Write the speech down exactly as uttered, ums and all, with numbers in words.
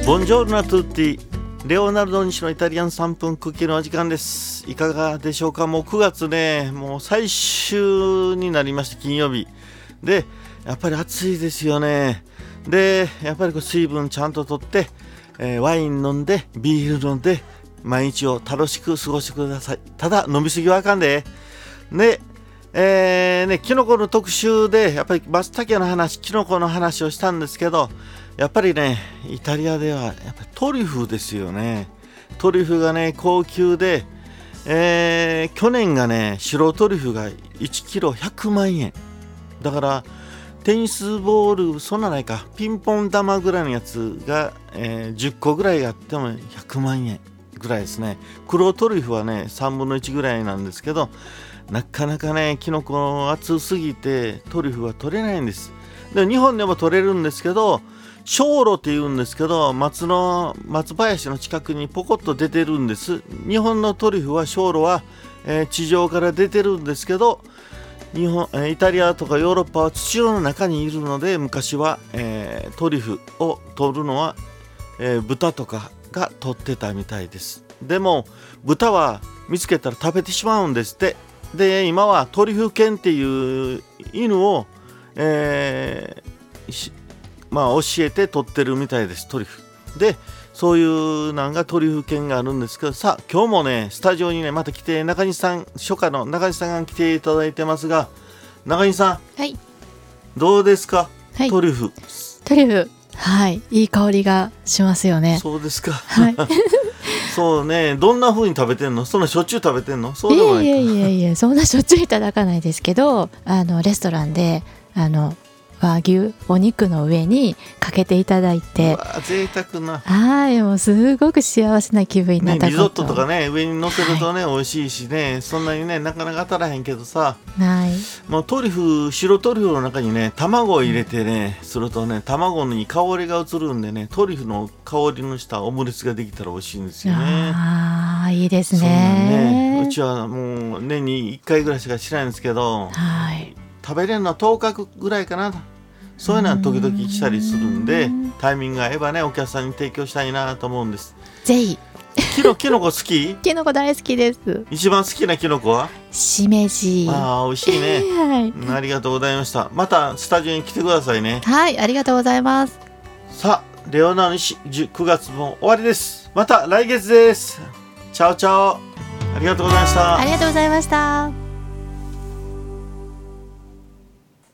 ボンジョルノトゥッティ、レオナルド西のイタリアンさんぷんクッキーのお時間です。いかがでしょうか。もうくがつね、もう最終になりました。金曜日でやっぱり暑いですよね。でやっぱりこう水分ちゃんととって、えー、ワイン飲んでビール飲んで毎日を楽しく過ごしてください。ただ飲みすぎはあかんでね。えーね、キノコの特集でやっぱり松茸の話、キノコの話をしたんですけど、やっぱりねイタリアではやっぱりトリュフですよね。トリュフがね高級で、えー、去年がね白トリュフがいちキロひゃくまんえんだから、テニスボールそんなないか、ピンポン玉ぐらいのやつが、えー、じゅっこぐらいあってもひゃくまんえんぐらいですね。黒トリュフはねさんぶんのいちぐらいなんですけど、なかなかねキノコ暑すぎてトリュフは取れないんです。で日本でも取れるんですけど、小路って言うんですけど、松の松林の近くにポコッと出てるんです。日本のトリュフは小路は、えー、地上から出てるんですけど、日本、えー、イタリアとかヨーロッパは土の中にいるので、昔は、えー、トリュフを取るのは、えー、豚とかが取ってたみたいです。でも豚は見つけたら食べてしまうんですって。で今はトリュフ犬っていう犬を、えー、まあ教えて取ってるみたいです。トリュフでそういうなんがトリュフ犬があるんですけど、さあ今日もねスタジオにねまた来て、中西さん、初夏の中西さんが来ていただいてますが、中西さん、 はい、 どうですか、 はい、 トリュフ。 トリュフ、はい、いい香りがしますよね。 そうですか、 はいそうね、どんな風に食べてんの？そんなしょっちゅう食べてんの？そうでもないか。 いやいやいやいや、そんなしょっちゅういただかないですけど、あのレストランであの和牛お肉の上にかけていただいて、 うわ贅沢な、 はい、もうすごく幸せな気分になったこと、 ね、リゾットとかね上に乗せるとね、はい、美味しいしね、そんなにねなかなか当たらへんけどさ、 はい、 もうトリュフ、白トリュフの中にね卵を入れてね、うん、するとね卵に香りが移るんでね、トリュフの香りのしたオムレツができたら美味しいんですよね。 あー、いいですね。 そんなんね、うちはもう年にいっかいぐらいしかしないんですけど、 はい、食べれるのはとおかぐらいかな。そういうのは時々来たりするんで、タイミングが合えばねお客さんに提供したいなと思うんです。 ぜひ。 キノキノコ好き？ キノコ大好きです。 一番好きなキノコはしめじ。 ああ美味しいね、 はい、 ありがとうございました。またスタジオに来てくださいね。 はい、ありがとうございます。 さあレオナルド西くがつも終わりです。また来月です。チャオチャオ、ありがとうございました。 ありがとうございました。